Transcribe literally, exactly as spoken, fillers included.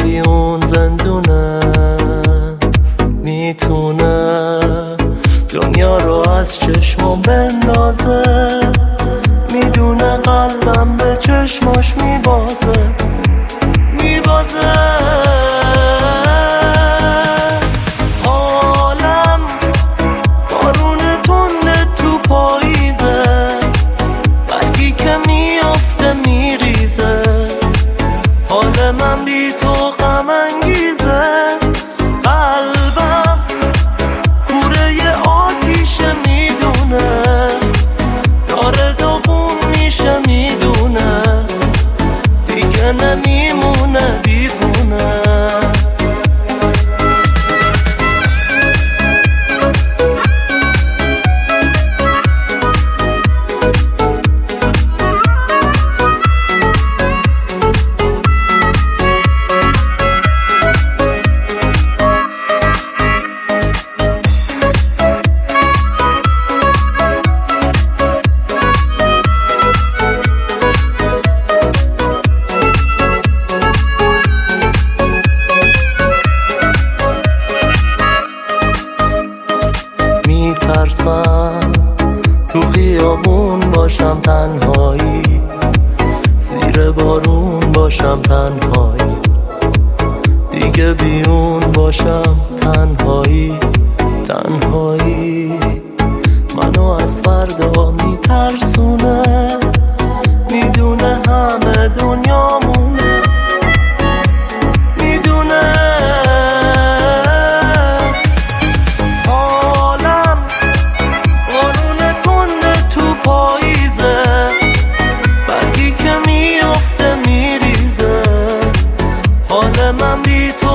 بی اون زندونه میتونه دنیا رو از چشمم بندازه، میدونه قلبم به چشماش میبازه میبازه. حالم بارون تنده تو پاییزه، برگی که میافته میریزه، حال من بی تو غم انگیزه. قلبم کوره ی آتیشه میدونه، داره داغون میشه میدونه، دیگه نمیمونه دیوونه. میترسم تو خیابون باشم تنهایی، زیر بارون باشم تنهایی، دیگه بیون باشم تنهایی تنهایی. منو از فردا میترسونه، میدونه همه دنیامونه، میدونه من بی تو